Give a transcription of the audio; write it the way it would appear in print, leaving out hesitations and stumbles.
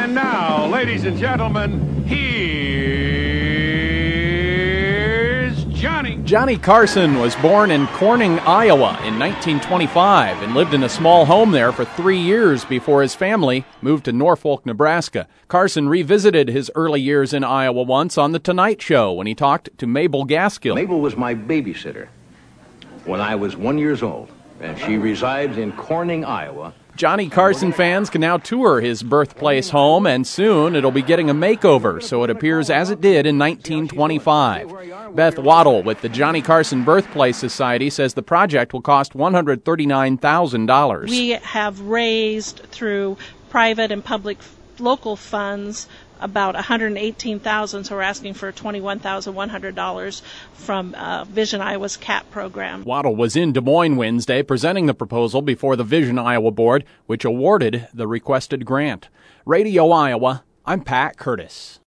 And now, ladies and gentlemen, here's Johnny. Johnny Carson was born in Corning, Iowa in 1925 and lived in a small home there for 3 years before his family moved to Norfolk, Nebraska. Carson revisited his early years in Iowa once on The Tonight Show when he talked to Mabel Gaskill. Mabel was my babysitter when I was 1 year old, and she resides in Corning, Iowa. Johnny Carson fans can now tour his birthplace home, and soon it'll be getting a makeover, so it appears as it did in 1925. Beth Waddle with the Johnny Carson Birthplace Society says the project will cost $139,000. We have raised through private and public local funds about $118,000, so we're asking for $21,100 from Vision Iowa's CAP program. Waddle was in Des Moines Wednesday presenting the proposal before the Vision Iowa Board, which awarded the requested grant. Radio Iowa, I'm Pat Curtis.